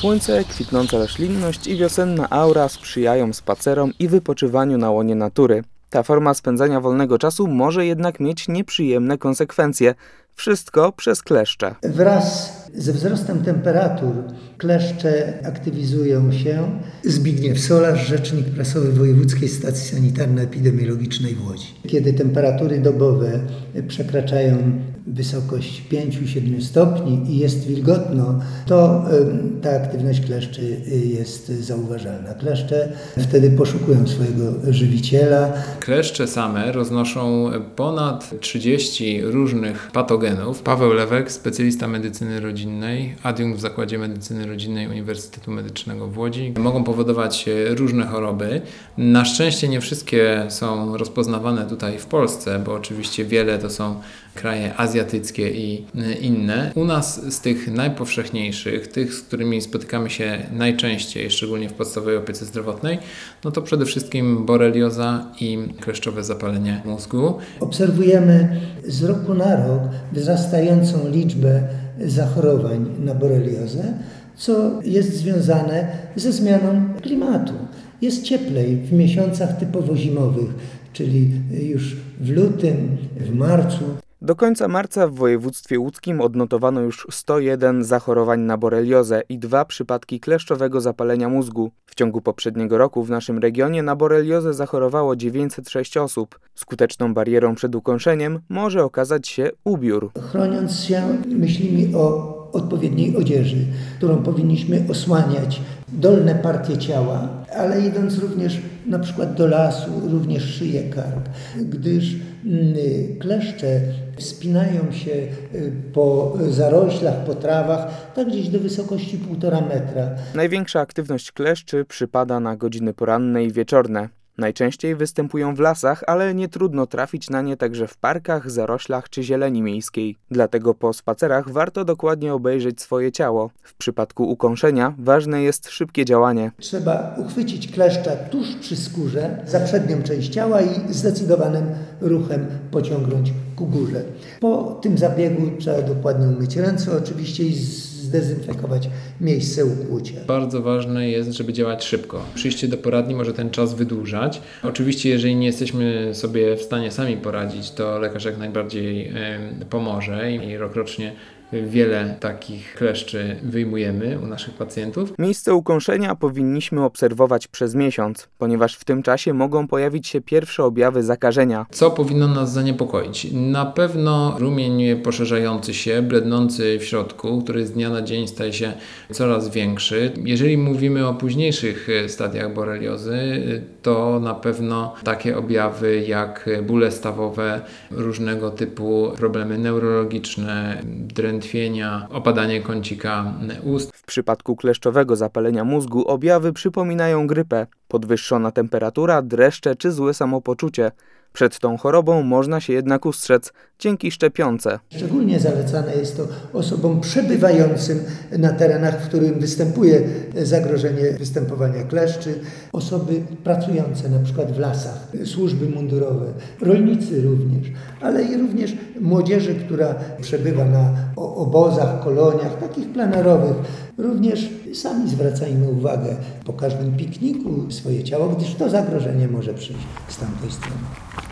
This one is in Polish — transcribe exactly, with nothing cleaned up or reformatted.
Słońce, kwitnąca roślinność i wiosenna aura sprzyjają spacerom i wypoczywaniu na łonie natury. Ta forma spędzania wolnego czasu może jednak mieć nieprzyjemne konsekwencje. Wszystko przez kleszcze. Wraz ze wzrostem temperatur kleszcze aktywizują się. Zbigniew Solarz, rzecznik prasowy Wojewódzkiej Stacji Sanitarno-Epidemiologicznej w Łodzi. Kiedy temperatury dobowe przekraczają wysokość pięć do siedmiu stopni i jest wilgotno, to ta aktywność kleszczy jest zauważalna. Kleszcze wtedy poszukują swojego żywiciela. Kleszcze same roznoszą ponad trzydzieści różnych patogenów. Paweł Lewek, specjalista medycyny rodzinnej, adiunkt w Zakładzie Medycyny Rodzinnej Uniwersytetu Medycznego w Łodzi. Mogą powodować różne choroby. Na szczęście nie wszystkie są rozpoznawane tutaj w Polsce, bo oczywiście wiele to są kraje azjatyckie i inne. U nas z tych najpowszechniejszych, tych, z którymi spotykamy się najczęściej, szczególnie w podstawowej opiece zdrowotnej, no to przede wszystkim borelioza i kleszczowe zapalenie mózgu. Obserwujemy z roku na rok wzrastającą liczbę zachorowań na boreliozę, co jest związane ze zmianą klimatu. Jest cieplej w miesiącach typowo zimowych, czyli już w lutym, w marcu. Do końca marca w województwie łódzkim odnotowano już sto jeden zachorowań na boreliozę i dwa przypadki kleszczowego zapalenia mózgu. W ciągu poprzedniego roku w naszym regionie na boreliozę zachorowało dziewięćset sześć osób. Skuteczną barierą przed ukąszeniem może okazać się ubiór. Chroniąc się, myślimy o odpowiedniej odzieży, którą powinniśmy osłaniać dolne partie ciała, ale idąc również na przykład do lasu, również szyję, kark, gdyż kleszcze wspinają się po zaroślach, po trawach, tak gdzieś do wysokości półtora metra. Największa aktywność kleszczy przypada na godziny poranne i wieczorne. Najczęściej występują w lasach, ale nie trudno trafić na nie także w parkach, zaroślach czy zieleni miejskiej. Dlatego po spacerach warto dokładnie obejrzeć swoje ciało. W przypadku ukąszenia ważne jest szybkie działanie. Trzeba uchwycić kleszcza tuż przy skórze, za przednią część ciała i zdecydowanym ruchem pociągnąć ku górze. Po tym zabiegu trzeba dokładnie umyć ręce oczywiście i zdezynfekować miejsce ukłucia. Bardzo ważne jest, żeby działać szybko. Przyjście do poradni może ten czas wydłużać. Oczywiście, jeżeli nie jesteśmy sobie w stanie sami poradzić, to lekarz jak najbardziej y, pomoże i rokrocznie wiele takich kleszczy wyjmujemy u naszych pacjentów. Miejsce ukąszenia powinniśmy obserwować przez miesiąc, ponieważ w tym czasie mogą pojawić się pierwsze objawy zakażenia. Co powinno nas zaniepokoić? Na pewno rumień poszerzający się, blednący w środku, który z dnia na dzień staje się coraz większy. Jeżeli mówimy o późniejszych stadiach boreliozy, to na pewno takie objawy jak bóle stawowe, różnego typu problemy neurologiczne, drętwienia, opadanie kącika ust. W przypadku kleszczowego zapalenia mózgu objawy przypominają grypę, podwyższona temperatura, dreszcze czy złe samopoczucie. Przed tą chorobą można się jednak ustrzec dzięki szczepionce. Szczególnie zalecane jest to osobom przebywającym na terenach, w którym występuje zagrożenie występowania kleszczy, osoby pracujące na przykład w lasach, służby mundurowe, rolnicy również, ale i również młodzieży, która przebywa na obozach, koloniach, takich plenerowych. Również sami zwracajmy uwagę po każdym pikniku swoje ciało, gdyż to zagrożenie może przyjść z tamtej strony.